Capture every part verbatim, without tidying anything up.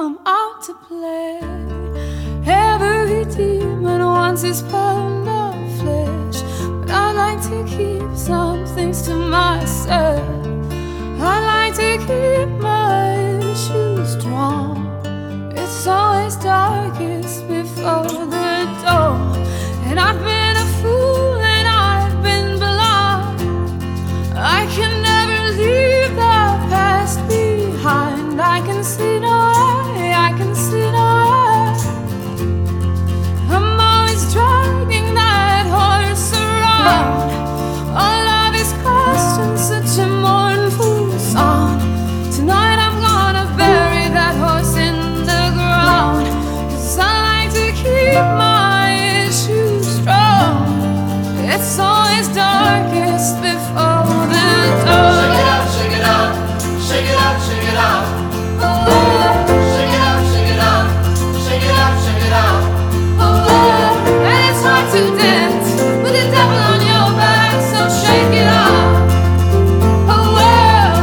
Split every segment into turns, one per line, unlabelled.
come out to play. Every demon wants his pound of flesh, but I like to keep some things to myself. I like to keep my shoes drawn. It's always darkest before the dawn, and I've been a fool and I've been blind. I can never leave the past behind. I can see no way, I can see no way. I'm always dragging that horse around. All of his questions, such a mournful song. Tonight I'm gonna bury that horse in the ground, 'cause I like to keep my issues strong. It's always darkest before the dawn.
Shake it out, shake it out, shake it out, shake it out.
Oh,
Shake it out, shake it out, shake it out, shake it out.
oh, and it's hard to dance with the devil on your back, so shake it out. Oh, well,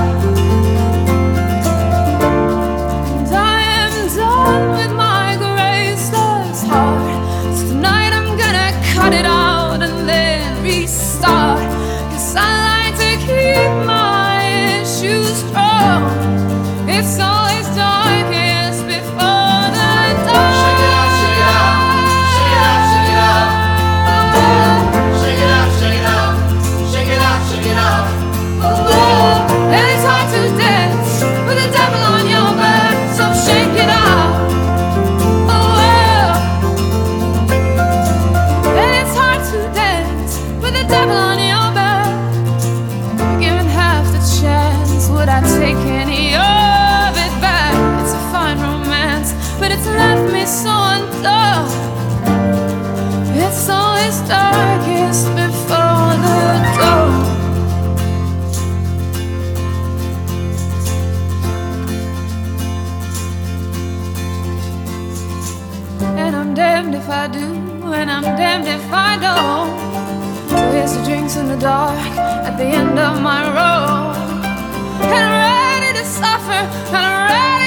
and I am done with my graceless heart, so tonight I'm gonna cut it out and then restart, 'cause I like to keep my issues strong. It's always darkest before the dawn.
Shake it out, shake it out, shake it out, shake it out. Shake it out, shake it out, shake it out, shake it out.
Oh, and it's hard to dance with the devil on your back, so shake it out. Oh, well, and it's hard to dance with the devil on your back. Given half the chance, would I take any of it back? It's a fine romance, but it's left me so undone. It's always darkest before the dawn. And I'm damned if I do, and I'm damned if I don't. So here's the drinks in the dark at the end of my road, and I'm ready to suffer, and I'm ready